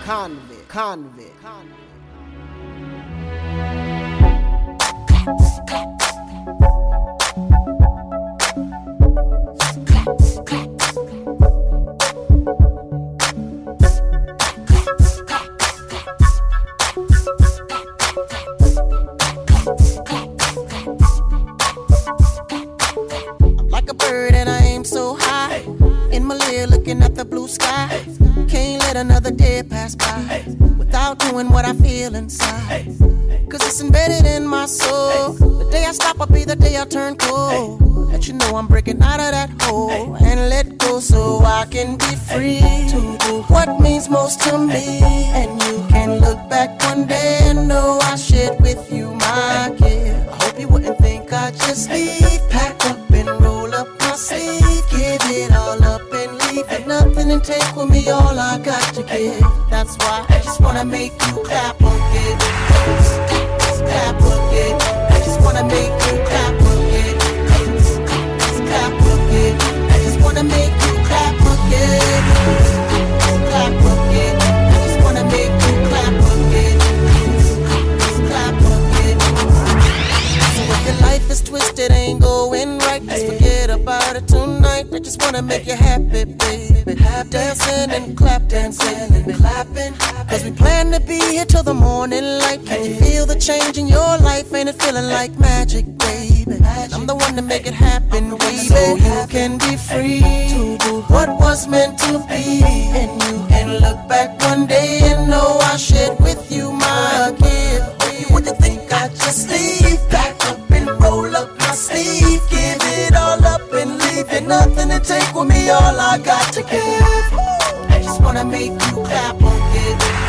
I'm like a bird and I aim so high. In my lair looking at the blue sky. Can't let another day pass by without doing what I feel inside. Cause it's embedded in my soul. The day I stop will be the day I turn cold. Let you know I'm breaking out of that hole and let go so I can be free to do what means most to me. And you can look back one day and know I shared with you my gift. I hope you wouldn't think I just leave. Pack up and roll up my sleeve. Give it all up and leave it nothing and take with me all I got to give. That's why I just wanna make you clap again. Clap again. I just wanna make you clap again. Clap again. I just wanna make you clap again. Clap again. I just wanna make you clap again. Clap again. So if your life is twisted, ain't going right, just forget about it tonight. I just wanna make you happy, baby. Dancing and clap dancing and clapping. Cause we plan to be here till the morning light. Can you feel the change in your life? Ain't it feeling like magic, baby? I'm the one to make it happen, baby. So you can be free to do what was meant to be. And you can look back one day and know I shared with you my gift. You wouldn't think I just leave. Back up and roll up my sleeve. Give it all up and leave it nothing to take with me all I got to give. I just wanna make you clap again.